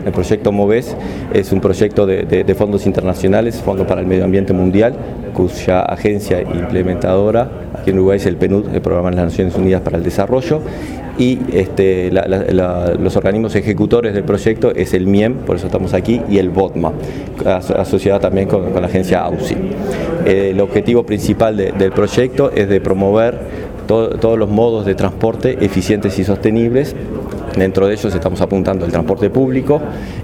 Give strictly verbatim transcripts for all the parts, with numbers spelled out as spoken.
El proyecto MOVES es un proyecto de, de, de fondos internacionales, Fondo para el Medio Ambiente Mundial, cuya agencia implementadora aquí en Uruguay es el PNUD, el Programa de las Naciones Unidas para el Desarrollo, y este, la, la, la, los organismos ejecutores del proyecto es el MIEM, por eso estamos aquí, y el BOTMA, asociada también con, con la agencia AUSI. Eh, el objetivo principal de, del proyecto es de promover todo, todos los modos de transporte eficientes y sostenibles. Dentro de ellos estamos apuntando el transporte público,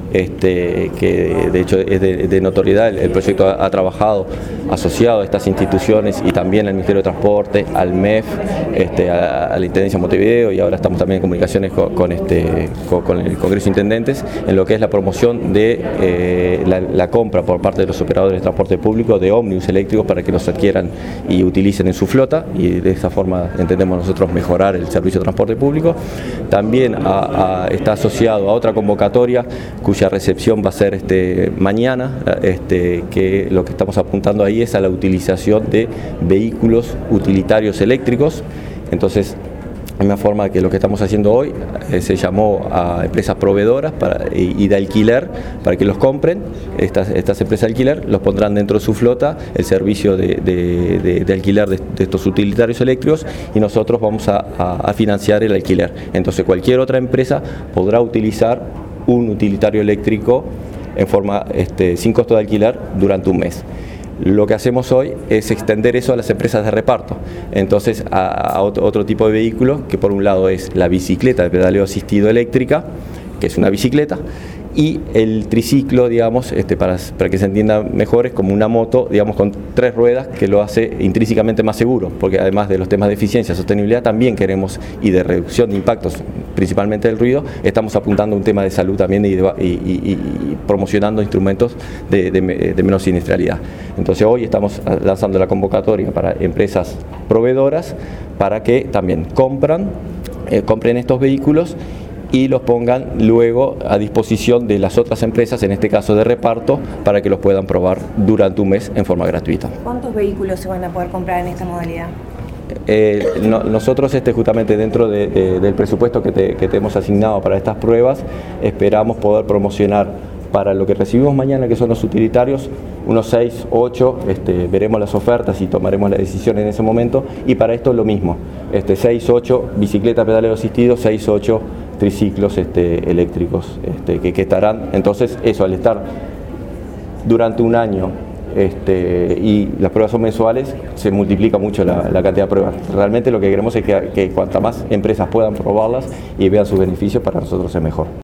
este, que de hecho es de, de notoriedad. El, el proyecto ha, ha trabajado asociado a estas instituciones y también al Ministerio de Transporte, al M E F, este, a, a la Intendencia de Montevideo, y ahora estamos también en comunicaciones con, con, este, con, con el Congreso de Intendentes en lo que es la promoción de eh, la, la compra por parte de los operadores de transporte público de ómnibus eléctricos para que los adquieran y utilicen en su flota, y de esta forma entendemos nosotros mejorar el servicio de transporte público. También a A, a, está asociado a otra convocatoria cuya recepción va a ser este, mañana, este, que lo que estamos apuntando ahí es a la utilización de vehículos utilitarios eléctricos. Entonces, de una forma que lo que estamos haciendo hoy eh, se llamó a empresas proveedoras para, y, y de alquiler para que los compren. Estas, estas empresas de alquiler los pondrán dentro de su flota el servicio de, de, de, de alquiler de, de estos utilitarios eléctricos, y nosotros vamos a, a, a financiar el alquiler. Entonces cualquier otra empresa podrá utilizar un utilitario eléctrico en forma este, sin costo de alquiler durante un mes. Lo que hacemos hoy es extender eso a las empresas de reparto, entonces a, a otro, otro tipo de vehículos, que por un lado es la bicicleta de pedaleo asistido eléctrica, que es una bicicleta, y el triciclo, digamos, este, para, para que se entienda mejor, es como una moto, digamos, con tres ruedas, que lo hace intrínsecamente más seguro, porque además de los temas de eficiencia, sostenibilidad, también queremos, y de reducción de impactos, principalmente del ruido, estamos apuntando a un tema de salud también, y, de, y, y, y promocionando instrumentos de, de, de menor siniestralidad. Entonces hoy estamos lanzando la convocatoria para empresas proveedoras para que también compran, eh, compren estos vehículos y los pongan luego a disposición de las otras empresas, en este caso de reparto, para que los puedan probar durante un mes en forma gratuita. ¿Cuántos vehículos se van a poder comprar en esta modalidad? Eh, no, nosotros este, justamente dentro de, de, del presupuesto que te, que te hemos asignado para estas pruebas, esperamos poder promocionar para lo que recibimos mañana, que son los utilitarios, unos seis, ocho, este, veremos las ofertas y tomaremos la decisión en ese momento, y para esto lo mismo, este, seis, ocho bicicletas pedaleo asistido, seis, ocho triciclos este, eléctricos este, que, que estarán. Entonces eso, al estar durante un año este, y las pruebas son mensuales, se multiplica mucho la, la cantidad de pruebas. Realmente lo que queremos es que, que cuantas más empresas puedan probarlas y vean sus beneficios, para nosotros es mejor.